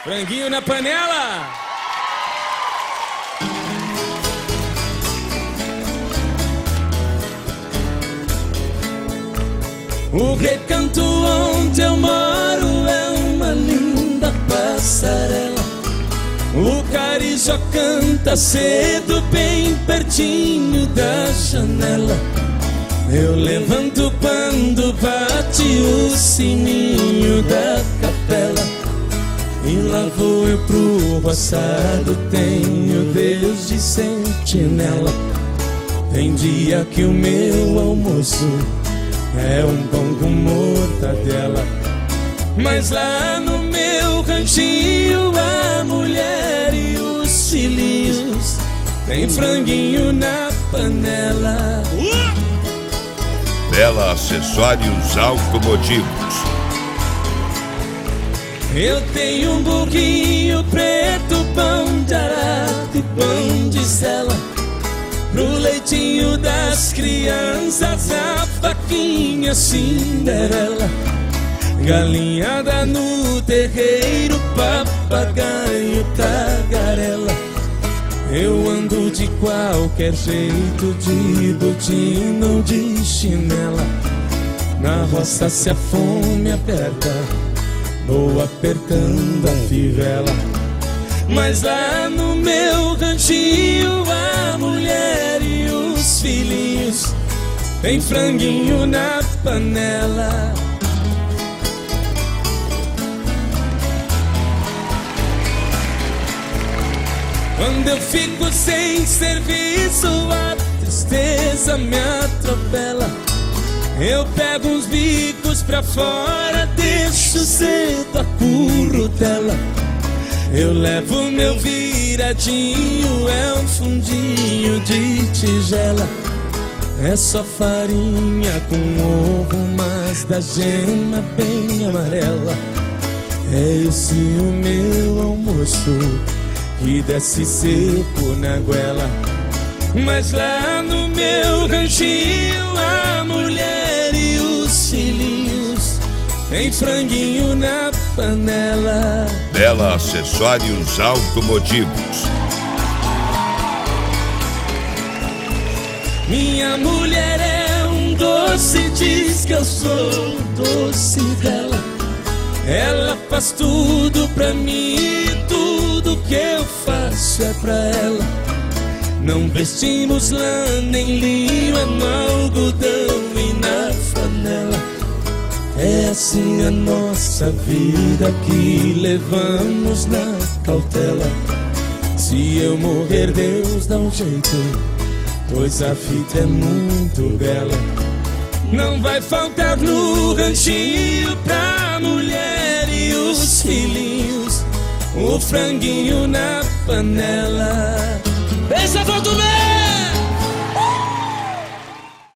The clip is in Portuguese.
Franguinho na panela. O recanto onde eu moro é uma linda passarela. O carijó canta cedo bem pertinho da janela. Eu levanto quando bate o sininho da capela. E lá vou eu pro roçado, tenho Deus de sentinela. Tem dia que o meu almoço é um pão com mortadela. Mas lá no meu ranchinho a mulher e os filhinhos tem franguinho na panela. Bela Acessórios Automotivos. Eu tenho um burrinho preto, pão de arado e pão de sela. Pro leitinho das crianças, a vaquinha Cinderela. Galinhada no terreiro, papagaio tagarela. Eu ando de qualquer jeito, de botina ou de chinela. Na roça se a fome aperta, vou apertando a fivela. Mas lá no meu ranchinho a mulher e os filhinhos tem franguinho na panela. Quando eu fico sem serviço, a tristeza me atropela. Eu pego uns bicos pra fora, deixo cedo a currutela. Eu levo meu viradinho, é um fundinho de tigela. É só farinha com ovo, mas da gema bem amarela. É esse o meu almoço que desce seco na goela. Mas lá no meu ranchinho a mulher e os filhinhos tem franguinho na panela. Bela Acessórios Automotivos. Minha mulher é um doce, diz que eu sou o doce dela. Ela faz tudo pra mim, tudo que eu faço é pra ela. Não vestimos lã nem linho, é no algodão e na flanela. É assim a nossa vida que levamos na cautela. Se eu morrer, Deus dá um jeito, pois a fita é muito bela. Não vai faltar no ranchinho pra mulher e os filhinhos o franguinho na panela. Esse é o meu!